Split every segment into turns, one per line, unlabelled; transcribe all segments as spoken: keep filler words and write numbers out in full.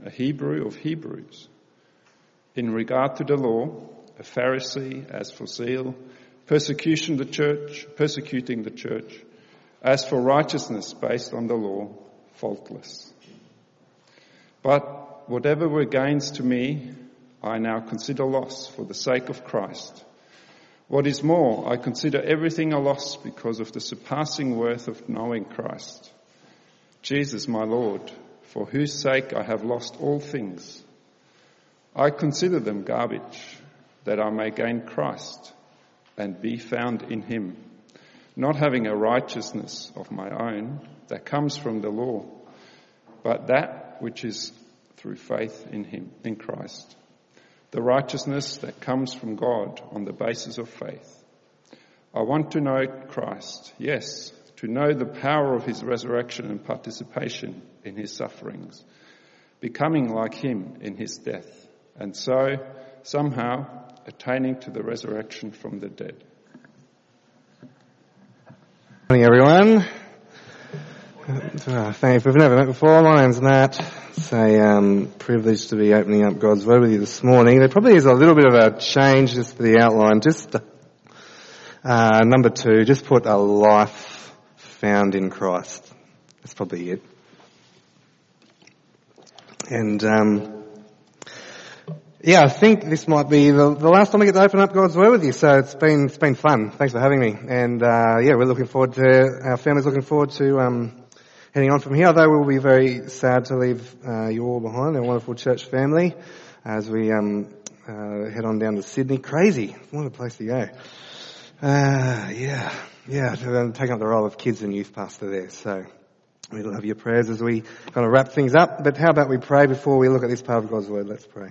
a Hebrew of Hebrews. In regard to the law, a Pharisee, as for zeal, persecution the church, persecuting the church, as for righteousness based on the law, faultless. But whatever were gains to me, I now consider loss for the sake of Christ. What is more, I consider everything a loss because of the surpassing worth of knowing Christ, Jesus my Lord, for whose sake I have lost all things. I consider them garbage, that I may gain Christ and be found in him, not having a righteousness of my own that comes from the law, but that which is through faith in him, in Christ, the righteousness that comes from God on the basis of faith. I want to know Christ, yes, to know the power of his resurrection and participation in his sufferings, becoming like him in his death, and so somehow attaining to the resurrection from the dead.
Good morning, everyone. Uh, thank you. If we've never met before, my name's Matt. It's a um, privilege to be opening up God's Word with you this morning. There probably is a little bit of a change just for the outline. Just uh, number two, just put a life found in Christ. That's probably it. And um, yeah, I think this might be the, the last time I get to open up God's Word with you. So it's been it's been fun. Thanks for having me. And uh, yeah, we're looking forward to our family's looking forward to. Um, Heading on from here, though we'll be very sad to leave uh, you all behind, our wonderful church family, as we um, uh, head on down to Sydney. Crazy. What a place to go. Uh, yeah, yeah, to um, take up the role of kids and youth pastor there. So we'll have your prayers as we kind of wrap things up. But how about we pray before we look at this part of God's Word? Let's pray.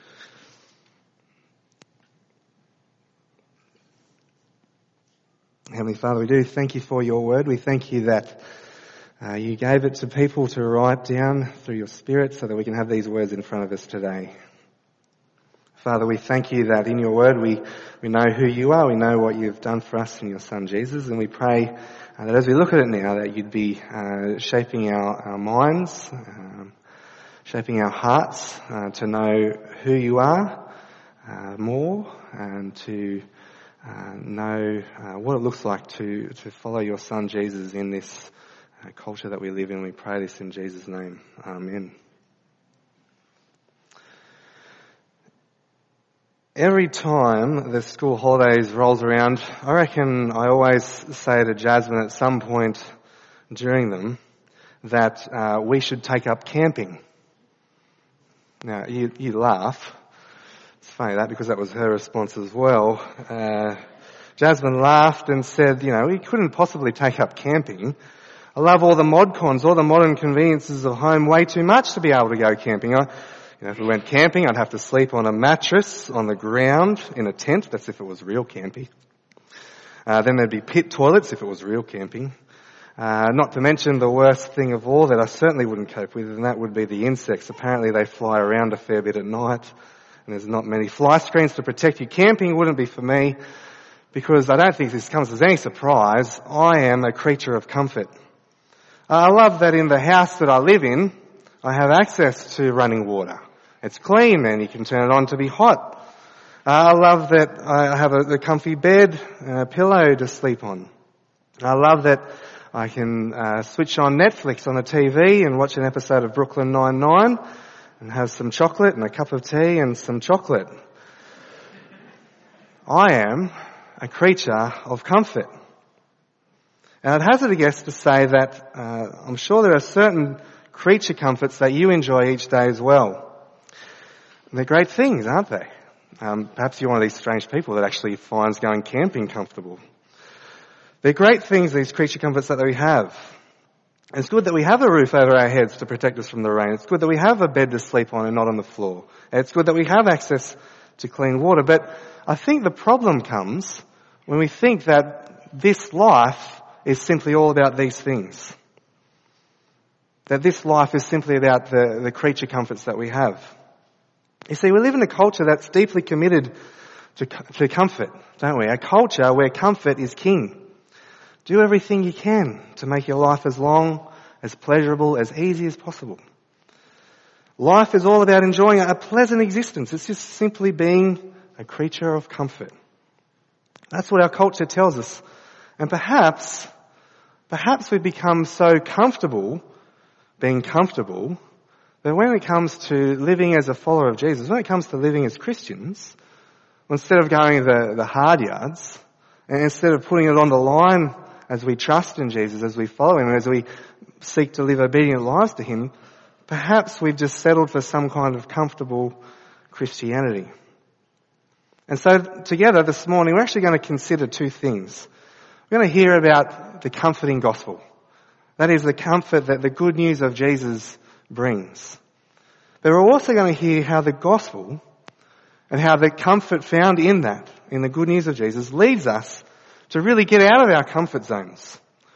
Heavenly Father, we do thank you for your Word. We thank you that Uh, you gave it to people to write down through your Spirit so that we can have these words in front of us today. Father, we thank you that in your word we, we know who you are, we know what you've done for us in your Son Jesus, and we pray uh, that as we look at it now that you'd be uh, shaping our, our minds, um, shaping our hearts uh, to know who you are uh, more and to uh, know uh, what it looks like to, to follow your Son Jesus in this Uh, culture that we live in. We pray this in Jesus' name. Amen. Every time the school holidays rolls around, I reckon I always say to Jasmine at some point during them that uh, we should take up camping. Now, you, you laugh. It's funny that because that was her response as well. Uh, Jasmine laughed and said, you know, we couldn't possibly take up camping. I love all the mod cons, all the modern conveniences of home way too much to be able to go camping. I, you know, if we went camping, I'd have to sleep on a mattress on the ground in a tent. That's if it was real camping. Uh, then there'd be pit toilets if it was real camping. Uh, not to mention the worst thing of all that I certainly wouldn't cope with, and that would be the insects. Apparently they fly around a fair bit at night, and there's not many fly screens to protect you. Camping wouldn't be for me, because I don't think this comes as any surprise. I am a creature of comfort. I love that in the house that I live in, I have access to running water. It's clean and you can turn it on to be hot. I love that I have a, a comfy bed and a pillow to sleep on. I love that I can uh, switch on Netflix on the T V and watch an episode of Brooklyn Nine-Nine and have some chocolate and a cup of tea and some chocolate. I am a creature of comfort. And I'd hazard a guess to say that uh, I'm sure there are certain creature comforts that you enjoy each day as well. And they're great things, aren't they? Um, perhaps you're one of these strange people that actually finds going camping comfortable. They're great things, these creature comforts that we have. And it's good that we have a roof over our heads to protect us from the rain. It's good that we have a bed to sleep on and not on the floor. And it's good that we have access to clean water. But I think the problem comes when we think that this life is simply all about these things. That this life is simply about the, the creature comforts that we have. You see, we live in a culture that's deeply committed to, to comfort, don't we? A culture where comfort is king. Do everything you can to make your life as long, as pleasurable, as easy as possible. Life is all about enjoying a pleasant existence. It's just simply being a creature of comfort. That's what our culture tells us. And perhaps, perhaps we've become so comfortable being comfortable that when it comes to living as a follower of Jesus, when it comes to living as Christians, instead of going the, the hard yards, and instead of putting it on the line as we trust in Jesus, as we follow Him, as we seek to live obedient lives to Him, perhaps we've just settled for some kind of comfortable Christianity. And so together this morning we're actually going to consider two things. We're going to hear about the comforting gospel. That is the comfort that the good news of Jesus brings. But we're also going to hear how the gospel and how the comfort found in that, in the good news of Jesus, leads us to really get out of our comfort zones.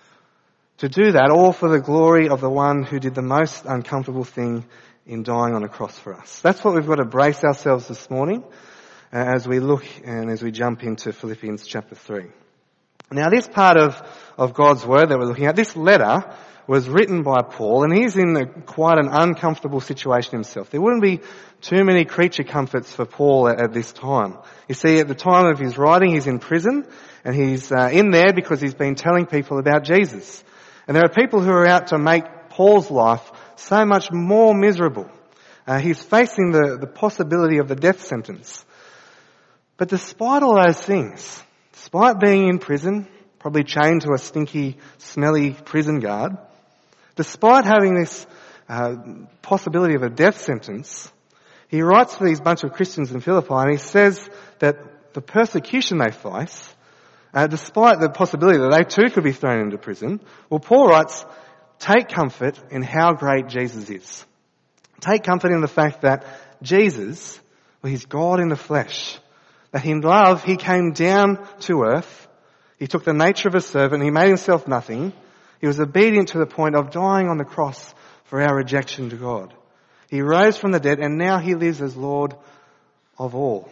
To do that all for the glory of the one who did the most uncomfortable thing in dying on a cross for us. That's what we've got to brace ourselves this morning as we look and as we jump into Philippians chapter three. Now this part of, of God's word that we're looking at, this letter was written by Paul, and he's in a, quite an uncomfortable situation himself. There wouldn't be too many creature comforts for Paul at, at this time. You see, at the time of his writing, he's in prison, and he's uh, in there because he's been telling people about Jesus. And there are people who are out to make Paul's life so much more miserable. Uh, he's facing the, the possibility of the death sentence. But despite all those things, despite being in prison, probably chained to a stinky, smelly prison guard, despite having this uh, possibility of a death sentence, he writes to these bunch of Christians in Philippi and he says that the persecution they face, uh, despite the possibility that they too could be thrown into prison, well, Paul writes, take comfort in how great Jesus is. Take comfort in the fact that Jesus, well, He's God in the flesh, that in love He came down to earth, He took the nature of a servant, He made Himself nothing, He was obedient to the point of dying on the cross for our rejection to God. He rose from the dead and now He lives as Lord of all.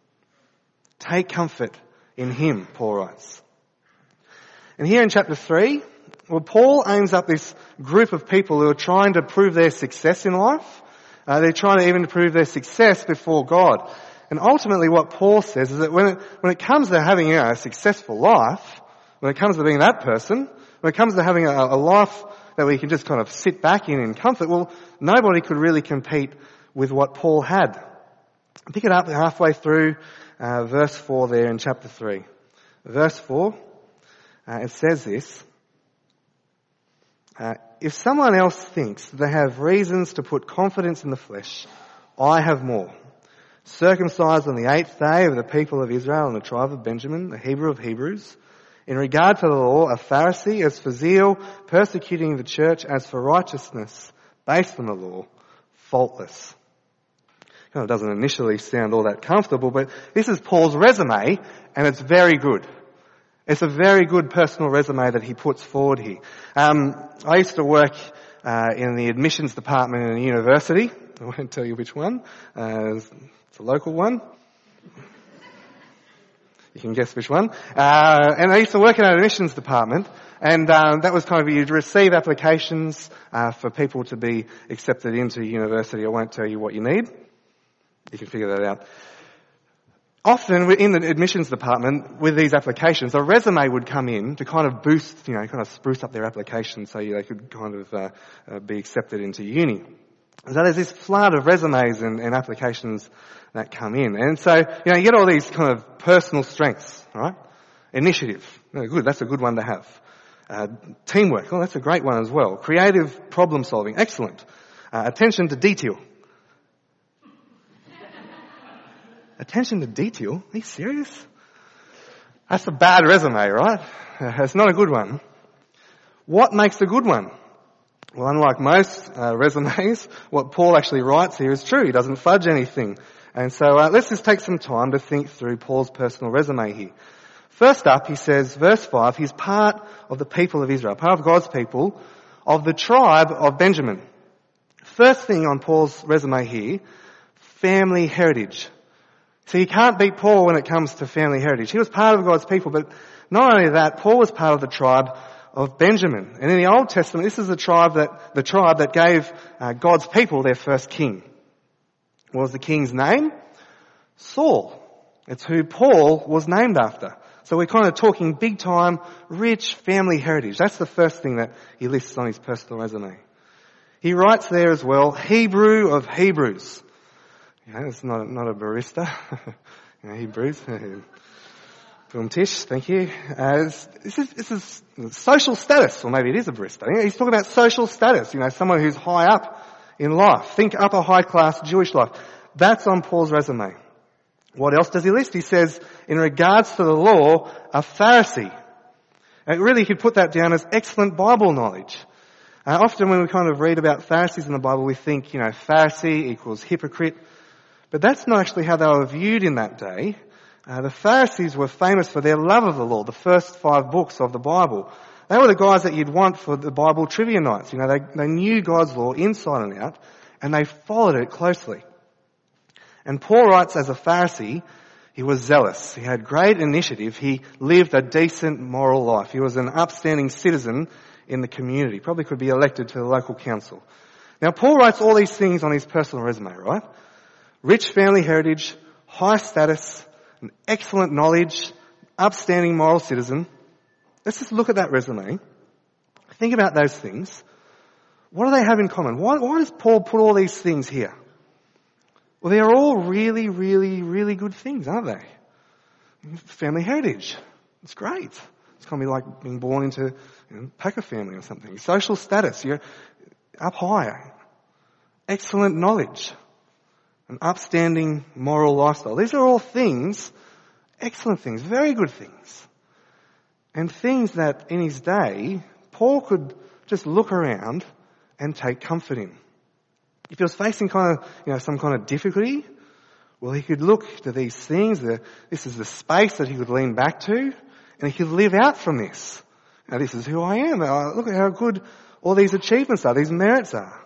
Take comfort in Him, Paul writes. And here in chapter three, well, Paul aims up this group of people who are trying to prove their success in life. Uh, they're trying to even prove their success before God. And ultimately what Paul says is that when it, when it comes to having, you know, a successful life, when it comes to being that person, when it comes to having a, a life that we can just kind of sit back in in comfort, well, nobody could really compete with what Paul had. Pick it up halfway through uh, verse four there in chapter three. Verse four, uh, it says this, uh, if someone else thinks they have reasons to put confidence in the flesh, I have more. Circumcised on the eighth day of the people of Israel and the tribe of Benjamin, the Hebrew of Hebrews, in regard to the law, a Pharisee, as for zeal, persecuting the church, as for righteousness, based on the law, faultless. Kind of doesn't initially sound all that comfortable, but this is Paul's resume, and it's very good. It's a very good personal resume that he puts forward here. Um, I used to work uh, in the admissions department in a university. I won't tell you which one. Uh, it's a local one. You can guess which one. Uh, and I used to work in an admissions department, and um, that was kind of, you'd receive applications uh, for people to be accepted into university. I won't tell you what you need. You can figure that out. Often in the admissions department, with these applications, a resume would come in to kind of boost, you know, kind of spruce up their application so they could kind of uh, uh, be accepted into uni. So there's this flood of resumes and, and applications that come in. And so, you know, you get all these kind of personal strengths, right? Initiative. Oh, good, that's a good one to have. Uh, teamwork. Oh, that's a great one as well. Creative problem solving. Excellent. Uh, attention to detail. Attention to detail? Are you serious? That's a bad resume, right? Uh, it's not a good one. What makes a good one? Well, unlike most uh, resumes, what Paul actually writes here is true. He doesn't fudge anything. And so uh, let's just take some time to think through Paul's personal resume here. First up, he says, verse five, he's part of the people of Israel, part of God's people, of the tribe of Benjamin. First thing on Paul's resume here, family heritage. So you can't beat Paul when it comes to family heritage. He was part of God's people, but not only that, Paul was part of the tribe of Benjamin. And in the Old Testament, this is the tribe that, the tribe that gave uh, God's people their first king. What was the king's name? Saul. It's who Paul was named after. So we're kind of talking big time, rich family heritage. That's the first thing that he lists on his personal resume. He writes there as well, Hebrew of Hebrews. You know, it's not, not a barista. you know, Hebrews. Boom Tish, thank you. Uh, this, is, this is social status, or maybe it is a barista. He's talking about social status, you know, someone who's high up in life. Think upper high class Jewish life. That's on Paul's resume. What else does he list? He says, in regards to the law, a Pharisee. And really, you could put that down as excellent Bible knowledge. Uh, often when we kind of read about Pharisees in the Bible, we think, you know, Pharisee equals hypocrite. But that's not actually how they were viewed in that day. Uh, the Pharisees were famous for their love of the law, the first five books of the Bible. They were the guys that you'd want for the Bible trivia nights. You know, they, they knew God's law inside and out, and they followed it closely. And Paul writes, as a Pharisee, he was zealous. He had great initiative. He lived a decent moral life. He was an upstanding citizen in the community. Probably could be elected to the local council. Now, Paul writes all these things on his personal resume, right? Rich family heritage, high status, an excellent knowledge, upstanding moral citizen. Let's just look at that resume. Think about those things. What do they have in common? Why, why does Paul put all these things here? Well, they're all really, really, really good things, aren't they? Family heritage. It's great. It's kind of like being born into you know, Packer family or something. Social status. You're up higher. Excellent knowledge. An upstanding moral lifestyle. These are all things, excellent things, very good things. And things that in his day, Paul could just look around and take comfort in. If he was facing kind of, you know, some kind of difficulty, well, he could look to these things. The, this is the space that he could lean back to, and he could live out from this. Now, this is who I am. Uh, look at how good all these achievements are, these merits are.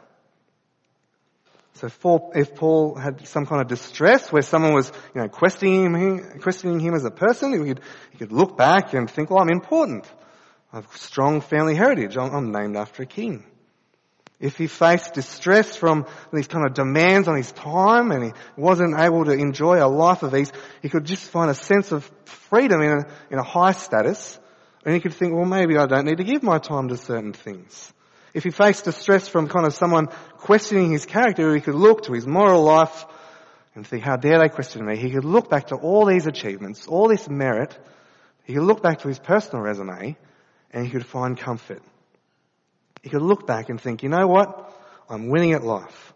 So for, if Paul had some kind of distress where someone was, you know, questioning him, questioning him as a person, he could, he could look back and think, well, I'm important. I have strong family heritage. I'm, I'm named after a king. If he faced distress from these kind of demands on his time and he wasn't able to enjoy a life of ease, he could just find a sense of freedom in a, in a high status, and he could think, well, maybe I don't need to give my time to certain things. If he faced distress from kind of someone questioning his character, he could look to his moral life and think, how dare they question me? He could look back to all these achievements, all this merit. He could look back to his personal resume and he could find comfort. He could look back and think, you know what? I'm winning at life.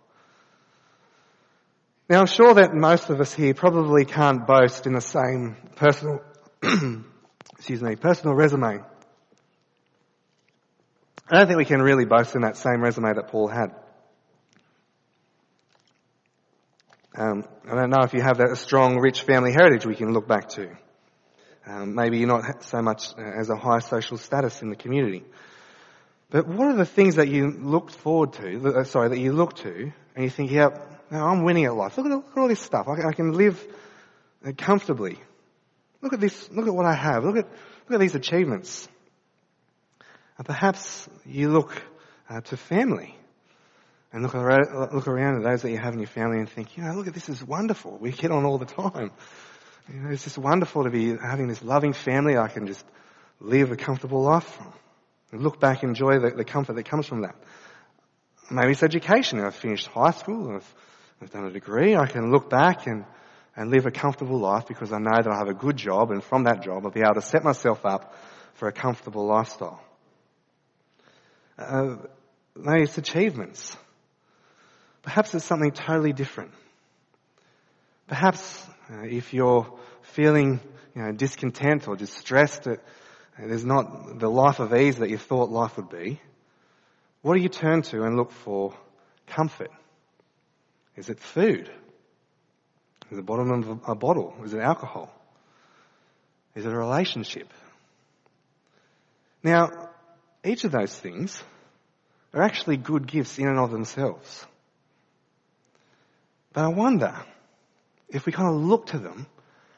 Now, I'm sure that most of us here probably can't boast in the same personal, excuse me, personal resume. I don't think we can really boast in that same resume that Paul had. Um, I don't know if you have that strong, rich family heritage we can look back to. Um, maybe you're not so much as a high social status in the community. But what are the things that you look forward to, sorry, that you look to, and you think, yeah, I'm winning at life. Look at, look at all this stuff. I, I can live comfortably. Look at this, look at what I have. Look at, look at these achievements. And perhaps you look uh, to family and look around, look around at those that you have in your family and think, you know, look at this is wonderful. We get on all the time. You know, it's just wonderful to be having this loving family I can just live a comfortable life from. And look back and enjoy the, the comfort that comes from that. Maybe it's education. I've finished high school and I've, I've done a degree. I can look back and, and live a comfortable life because I know that I have a good job, and from that job I'll be able to set myself up for a comfortable lifestyle. Uh, maybe it's achievements. Perhaps it's something totally different. Perhaps uh, if you're feeling, you know, discontent or distressed, that there's not the life of ease that you thought life would be, what do you turn to and look for comfort? Is it food? Is it the bottom of a bottle? Is it alcohol? Is it a relationship? Now, each of those things are actually good gifts in and of themselves. But I wonder if we kind of look to them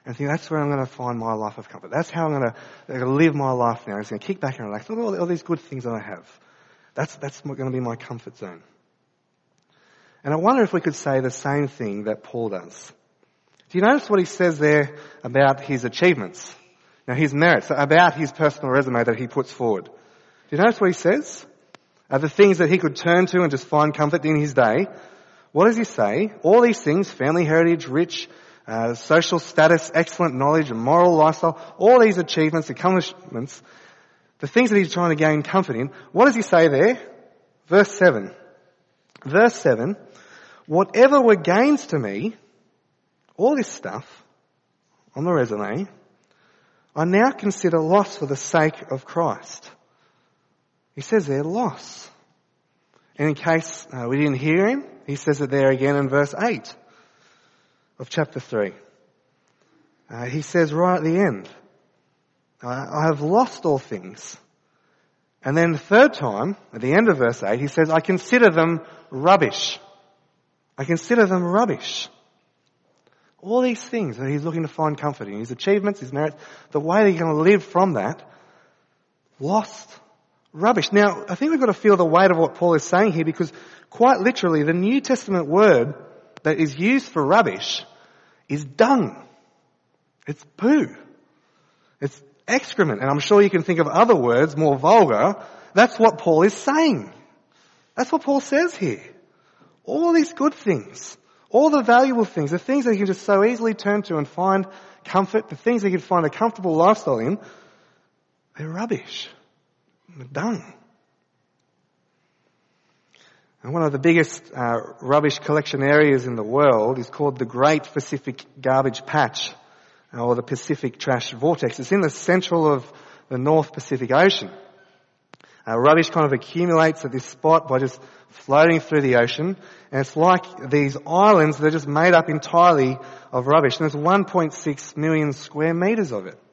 and think that's where I'm going to find my life of comfort. That's how I'm going to, to live my life now. I'm just going to kick back and relax. Look at all, all these good things that I have. That's, that's going to be my comfort zone. And I wonder if we could say the same thing that Paul does. Do you notice what he says there about his achievements? Now his merits, about his personal resume that he puts forward. Do you notice what he says? Uh, the things that he could turn to and just find comfort in his day. What does he say? All these things, family heritage, rich, uh, social status, excellent knowledge, and moral lifestyle, all these achievements, accomplishments, the things that he's trying to gain comfort in. What does he say there? Verse seven. Verse seven, whatever were gains to me, all this stuff on the resume, I now consider loss for the sake of Christ. He says there, loss. And in case uh, we didn't hear him, he says it there again in verse eight of chapter three. Uh, he says right at the end, I have lost all things. And then the third time, at the end of verse eight, he says, I consider them rubbish. I consider them rubbish. All these things that he's looking to find comfort in, his achievements, his merits, the way that he's going to live from that, lost, rubbish. Now, I think we've got to feel the weight of what Paul is saying here, because quite literally the New Testament word that is used for rubbish is dung. It's poo. It's excrement. And I'm sure you can think of other words more vulgar. That's what Paul is saying. That's what Paul says here. All these good things, all the valuable things, the things that you can just so easily turn to and find comfort, the things that you can find a comfortable lifestyle in, they're rubbish. They're dung. And one of the biggest uh, rubbish collection areas in the world is called the Great Pacific Garbage Patch, or the Pacific Trash Vortex. It's in the central of the North Pacific Ocean. Uh, rubbish kind of accumulates at this spot by just floating through the ocean, and it's like these islands that are just made up entirely of rubbish, and there's one point six million square metres of it.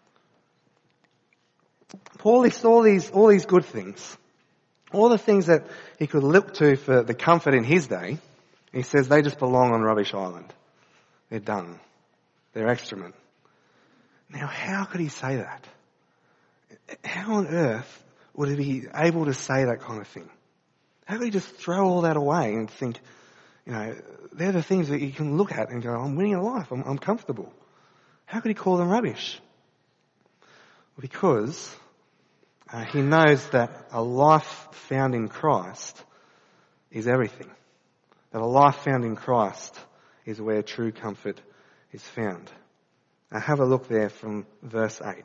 Paul lists all these, all these good things, all the things that he could look to for the comfort in his day. He says they just belong on Rubbish Island. They're dung. They're excrement. Now, how could he say that? How on earth would he be able to say that kind of thing? How could he just throw all that away and think, you know, they're the things that you can look at and go, I'm winning a life, I'm, I'm comfortable. How could he call them rubbish? Well, because uh, he knows that a life found in Christ is everything. That a life found in Christ is where true comfort is found. Now have a look there from verse eight.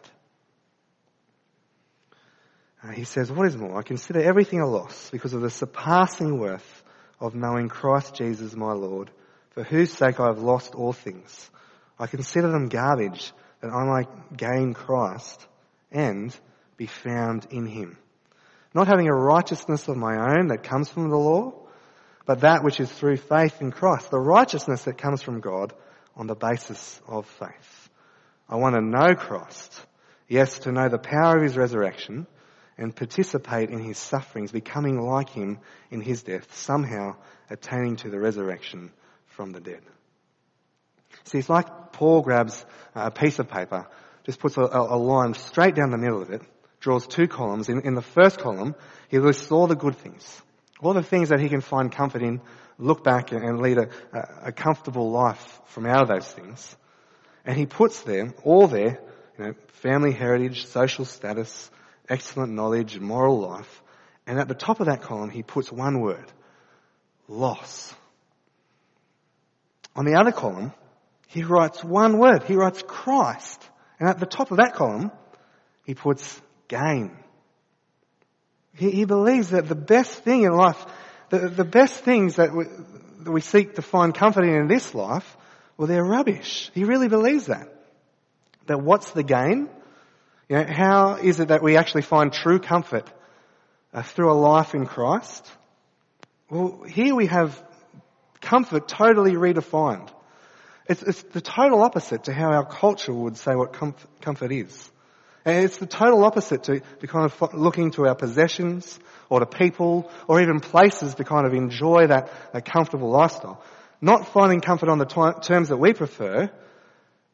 Uh, he says, what is more, I consider everything a loss because of the surpassing worth of knowing Christ Jesus my Lord, for whose sake I have lost all things. I consider them garbage that I might gain Christ and be found in him. Not having a righteousness of my own that comes from the law, but that which is through faith in Christ, the righteousness that comes from God on the basis of faith. I want to know Christ, yes, to know the power of his resurrection and participate in his sufferings, becoming like him in his death, somehow attaining to the resurrection from the dead. See, it's like Paul grabs a piece of paper, just puts a, a line straight down the middle of it, draws two columns. In, in the first column, he lists all the good things, all the things that he can find comfort in, look back and, and lead a, a comfortable life from out of those things. And he puts there, all there, you know, family heritage, social status, excellent knowledge, moral life. And at the top of that column, he puts one word, loss. On the other column, he writes one word. He writes Christ. And at the top of that column, he puts gain. He, he believes that the best thing in life, the, the best things that we, that we seek to find comfort in in this life, well, they're rubbish. He really believes that. That what's the gain? You know, how is it that we actually find true comfort uh, through a life in Christ? Well, here we have comfort totally redefined. It's, it's the total opposite to how our culture would say what comf- comfort is. And it's the total opposite to, to kind of looking to our possessions or to people or even places to kind of enjoy that, that comfortable lifestyle. Not finding comfort on the t- terms that we prefer,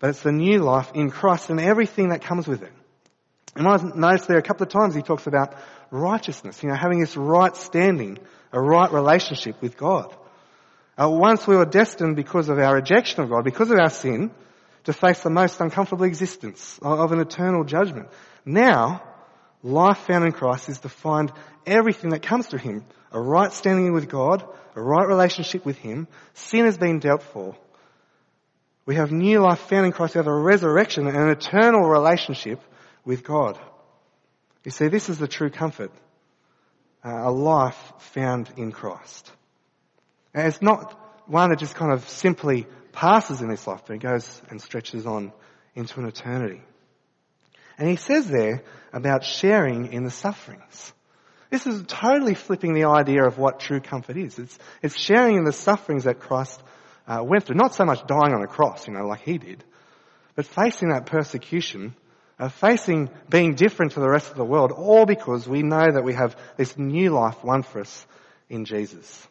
but it's the new life in Christ and everything that comes with it. And I noticed there a couple of times he talks about righteousness, you know, having this right standing, a right relationship with God. Uh, once we were destined because of our rejection of God, because of our sin, to face the most uncomfortable existence of, of an eternal judgment. Now, life found in Christ is to find everything that comes through Him. A right standing with God, a right relationship with Him. Sin has been dealt for. We have new life found in Christ. We have a resurrection and an eternal relationship with God. You see, this is the true comfort. Uh, a life found in Christ. And it's not one that just kind of simply passes in this life, but it goes and stretches on into an eternity. And he says there about sharing in the sufferings. This is totally flipping the idea of what true comfort is. It's, it's sharing in the sufferings that Christ uh, went through. Not so much dying on a cross, you know, like he did, but facing that persecution, uh, facing being different to the rest of the world, all because we know that we have this new life won for us in Jesus.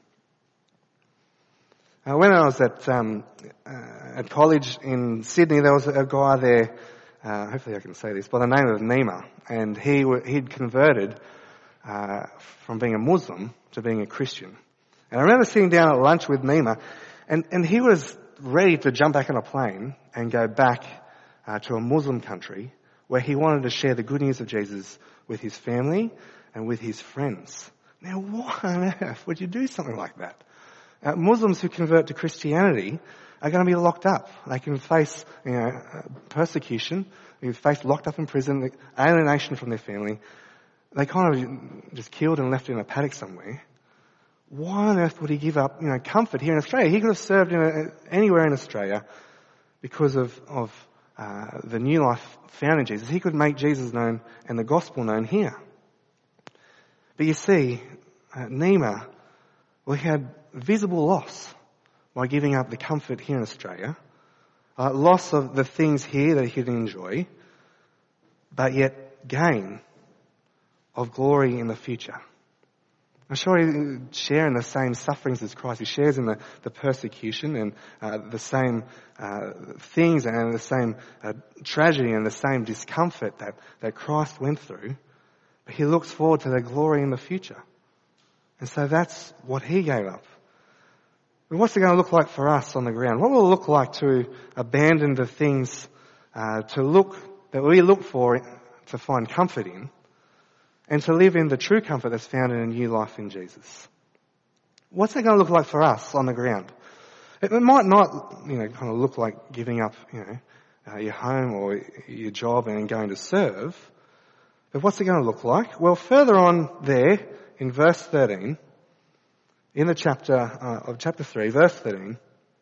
Uh, when I was at um, uh, at college in Sydney, there was a guy there, uh, hopefully I can say this, by the name of Nima, and he w- he'd converted uh, from being a Muslim to being a Christian. And I remember sitting down at lunch with Nima, and, and he was ready to jump back on a plane and go back uh, to a Muslim country where he wanted to share the good news of Jesus with his family and with his friends. Now, why on earth would you do something like that? Uh, Muslims who convert to Christianity are going to be locked up. They can face, you know, uh, persecution. They can face locked up in prison, alienation from their family. They kind of just killed and left in a paddock somewhere. Why on earth would he give up, you know, comfort here in Australia? He could have served in a, anywhere in Australia because of, of uh, the new life found in Jesus. He could make Jesus known and the gospel known here. But you see, uh, Nima, well, he had visible loss by giving up the comfort here in Australia, uh, loss of the things here that he could enjoy, but yet gain of glory in the future. I'm sure he shares in the same sufferings as Christ. He shares in the, the persecution and uh, the same uh, things and the same uh, tragedy and the same discomfort that, that Christ went through. But he looks forward to the glory in the future. And so that's what he gave up. But what's it going to look like for us on the ground? What will it look like to abandon the things uh, to look that we look for to find comfort in, and to live in the true comfort that's found in a new life in Jesus? What's that going to look like for us on the ground? It, it might not, you know, kind of look like giving up, you know, uh, your home or your job and going to serve. But what's it going to look like? Well, further on there in verse thirteen, in the chapter uh, of chapter three, verse thirteen,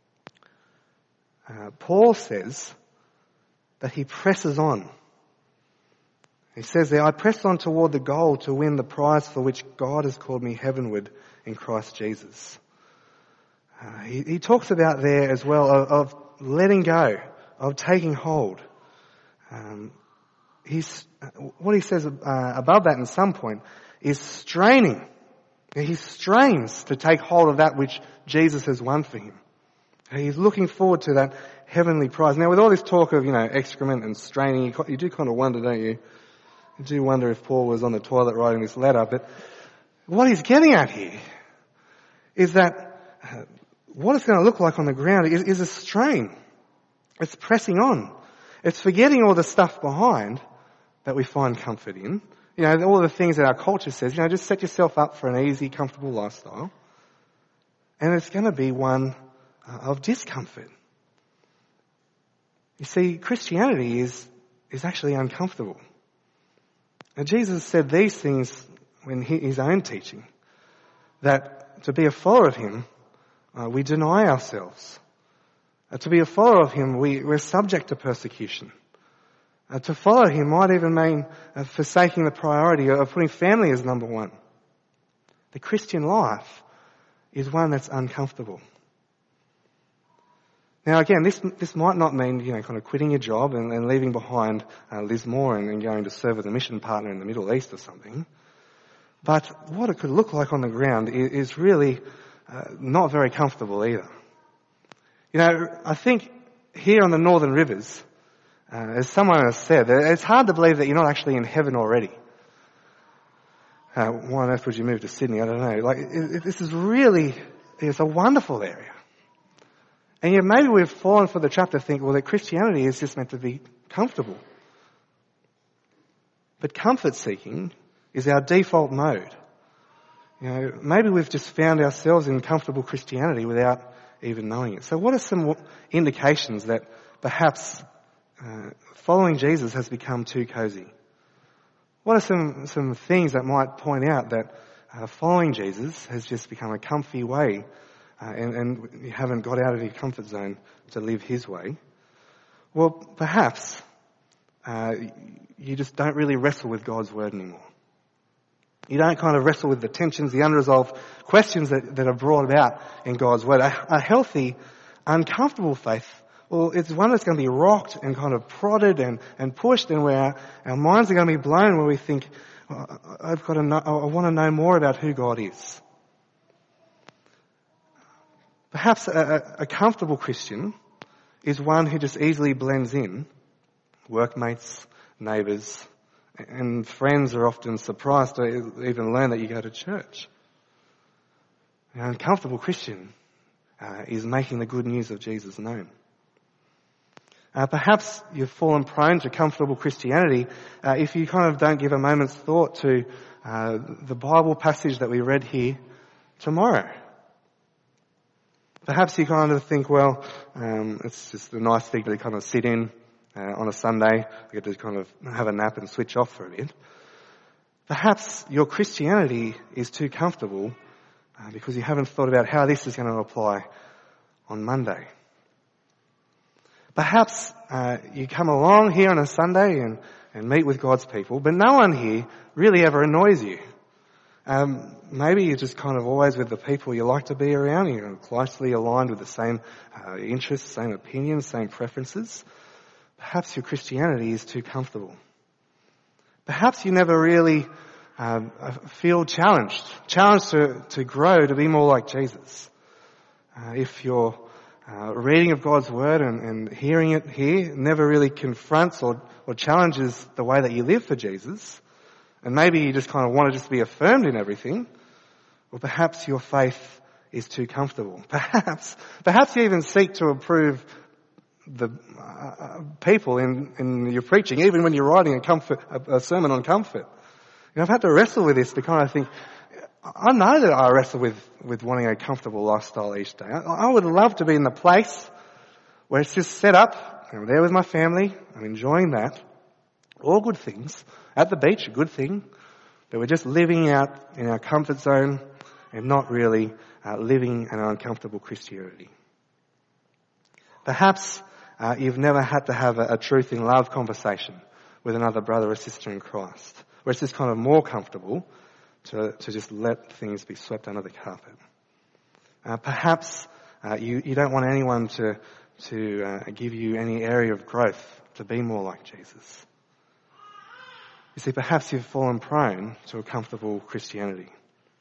uh, Paul says that he presses on. He says there, I press on toward the goal to win the prize for which God has called me heavenward in Christ Jesus. Uh, he, he talks about there as well of, of letting go, of taking hold. Um, he's, what he says uh, above that in some point is straining. He strains to take hold of that which Jesus has won for him. He's looking forward to that heavenly prize. Now, with all this talk of, you know, excrement and straining, you, you do kind of wonder, don't you? You do wonder if Paul was on the toilet writing this letter. But what he's getting at here is that uh, what it's going to look like on the ground is, is a strain. It's pressing on. It's forgetting all the stuff behind that we find comfort in. You know, all the things that our culture says, you know, just set yourself up for an easy, comfortable lifestyle. And it's going to be one uh, of discomfort. You see, Christianity is, is actually uncomfortable. And Jesus said these things in his own teaching, that to be a follower of him, uh, we deny ourselves. Uh, to be a follower of him, we, we're subject to persecution. Uh, to follow him might even mean uh, forsaking the priority of putting family as number one. The Christian life is one that's uncomfortable. Now again, this this might not mean, you know, kind of quitting your job and, and leaving behind uh, Lismore and, and going to serve as a mission partner in the Middle East or something. But what it could look like on the ground is, is really uh, not very comfortable either. You know, I think here on the Northern Rivers, uh, as someone has said, it's hard to believe that you're not actually in heaven already. Uh, why on earth would you move to Sydney? I don't know. Like, it, it, this is really, it's a wonderful area. And yet maybe we've fallen for the trap to think, well, that Christianity is just meant to be comfortable. But comfort seeking is our default mode. You know, maybe we've just found ourselves in comfortable Christianity without even knowing it. So what are some indications that perhaps uh, following Jesus has become too cozy? What are some, some things that might point out that uh, following Jesus has just become a comfy way uh, and, and you haven't got out of your comfort zone to live his way? Well, perhaps uh, you just don't really wrestle with God's word anymore. You don't kind of wrestle with the tensions, the unresolved questions that, that are brought about in God's word. A, a healthy, uncomfortable faith, well, it's one that's going to be rocked and kind of prodded and, and pushed, and where our, our minds are going to be blown where we think, oh, I've got to know, I want to know more about who God is. Perhaps a, a comfortable Christian is one who just easily blends in. Workmates, neighbours, and friends are often surprised to even learn that you go to church. An uncomfortable Christian uh, is making the good news of Jesus known. Uh, perhaps you've fallen prone to comfortable Christianity uh, if you kind of don't give a moment's thought to uh, the Bible passage that we read here tomorrow. Perhaps you kind of think, well, um, it's just a nice thing to kind of sit in uh, on a Sunday. I get to kind of have a nap and switch off for a bit. Perhaps your Christianity is too comfortable uh, because you haven't thought about how this is going to apply on Monday. Perhaps uh, you come along here on a Sunday and, and meet with God's people, but no one here really ever annoys you. Um, maybe you're just kind of always with the people you like to be around. You're closely aligned with the same uh, interests, same opinions, same preferences. Perhaps your Christianity is too comfortable. Perhaps you never really um, feel challenged, challenged to, to grow, to be more like Jesus. Uh, if you're Uh, reading of God's word and, and hearing it here never really confronts or, or challenges the way that you live for Jesus, and maybe you just kind of want to just be affirmed in everything, well, perhaps your faith is too comfortable. Perhaps, perhaps you even seek to improve the uh, people in, in your preaching, even when you're writing a, comfort, a, a sermon on comfort. You know, I've had to wrestle with this to kind of think, I know that I wrestle with, with wanting a comfortable lifestyle each day. I, I would love to be in the place where it's just set up. I'm there with my family. I'm enjoying that. All good things. At the beach, a good thing. But we're just living out in our comfort zone and not really uh, living an uncomfortable Christianity. Perhaps uh, you've never had to have a, a truth in love conversation with another brother or sister in Christ, where it's just kind of more comfortable To, to just let things be swept under the carpet. Uh, perhaps uh, you, you don't want anyone to, to uh, give you any area of growth to be more like Jesus. You see, perhaps you've fallen prone to a comfortable Christianity.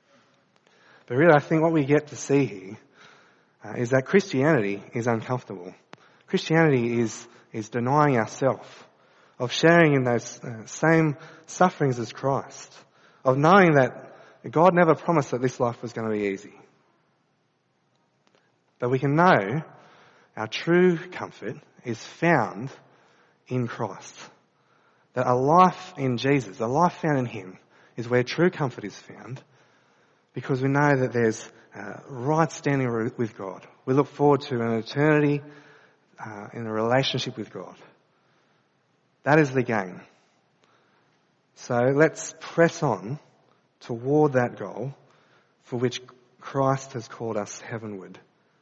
But really, I think what we get to see here uh, is that Christianity is uncomfortable. Christianity is, is denying ourselves, of sharing in those uh, same sufferings as Christ, of knowing that God never promised that this life was going to be easy. But we can know our true comfort is found in Christ. That a life in Jesus, a life found in Him, is where true comfort is found, because we know that there's uh, right standing with God. We look forward to an eternity uh, in a relationship with God. That is the game. So let's press on toward that goal for which Christ has called us heavenward.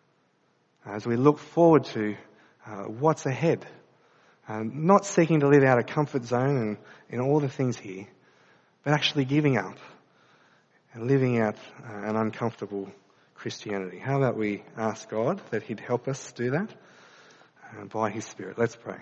As we look forward to uh, what's ahead, uh, not seeking to live out a comfort zone and in all the things here, but actually giving up and living out uh, an uncomfortable Christianity. How about we ask God that He'd help us do that uh, by His Spirit? Let's pray.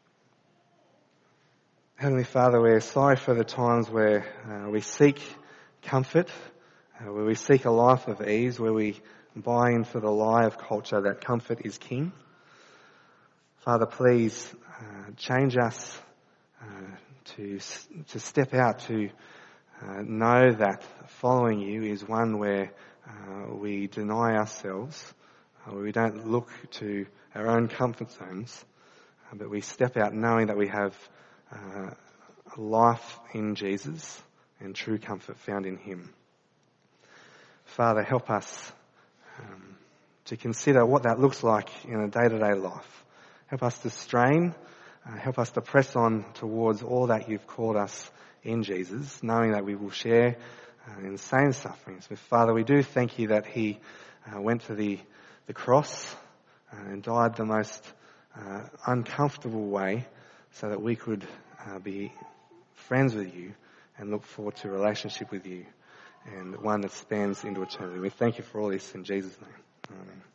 Heavenly Father, we're sorry for the times where uh, we seek comfort, uh, where we seek a life of ease, where we buy into the lie of culture that comfort is king. Father, please uh, change us uh, to to step out, to uh, know that following you is one where uh, we deny ourselves, uh, where we don't look to our own comfort zones, uh, but we step out knowing that we have uh, a life in Jesus and true comfort found in him. Father, help us um, to consider what that looks like in a day-to-day life. Help us to strain, uh, help us to press on towards all that you've called us in Jesus, knowing that we will share uh, in the same sufferings. But Father, we do thank you that he uh, went to the, the cross uh, and died the most uh, uncomfortable way so that we could uh, be friends with you and look forward to a relationship with you, and one that spans into eternity. We thank you for all this in Jesus' name. Amen.